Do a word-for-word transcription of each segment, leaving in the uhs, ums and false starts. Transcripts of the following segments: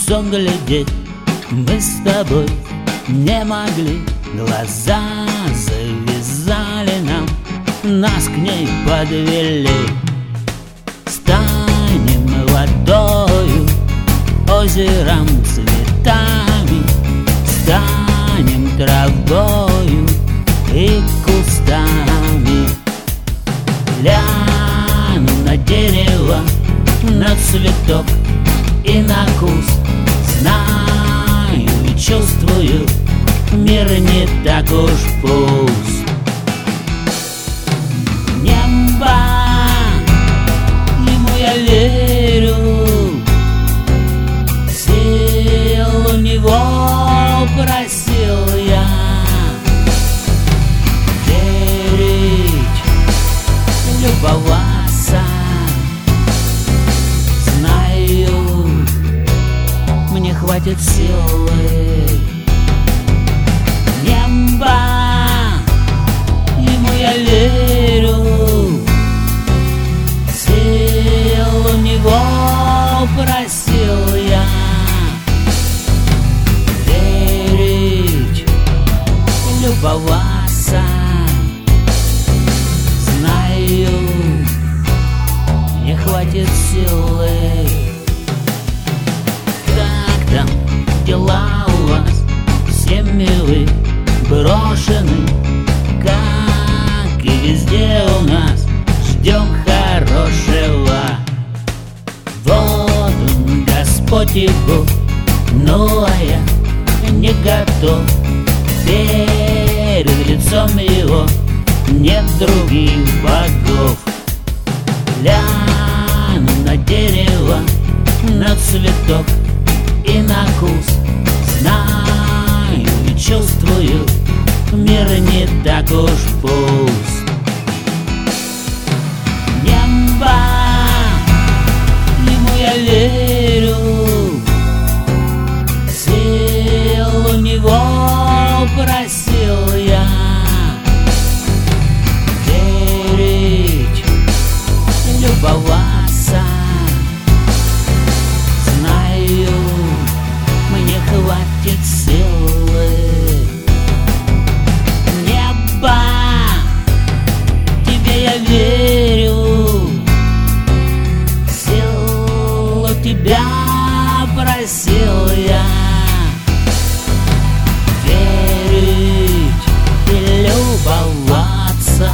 сон глядеть мы с тобой не могли. Глаза завязали нам, нас к ней подвели. Станем водою, озером, цветами, станем травою и кустами. Гляну на дерево, на цветок и на куст. Знаю и чувствую, мир не так уж пуст. Небо, ему я верю, сил у него просил я. Верить, любоваться, знаю, мне хватит силы. Небо, ему я верю, сил у него просил я. Верить, любоваться, знаю, мне хватит силы. Как там дела у вас? Все милы брошены, как и везде у нас. Ждем хорошего. Вот он, Господь и Бог, ну а я не готов. Перед лицом его нет других богов. Гляну на дерево, на цветок и на куст. Знаю и чувствую, мир не так уж пуст. Небо, ему я верю, сил у него просил я. Верить, любоваться, знаю, мне хватит силы. Небо, тебе я верю, сил у тебя просил я. Верить и любоваться,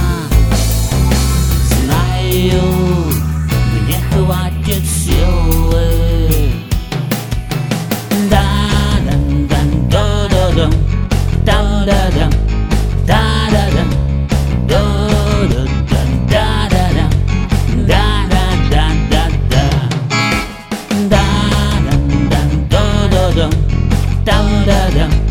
знаю, мне хватит силы. Да-да-да-да-да-дам, да-да-дам, да-да-дам, да-да-да-да-да-дам, да-да-да-да-да, да-да-да-да-да-дам, да-да-дам.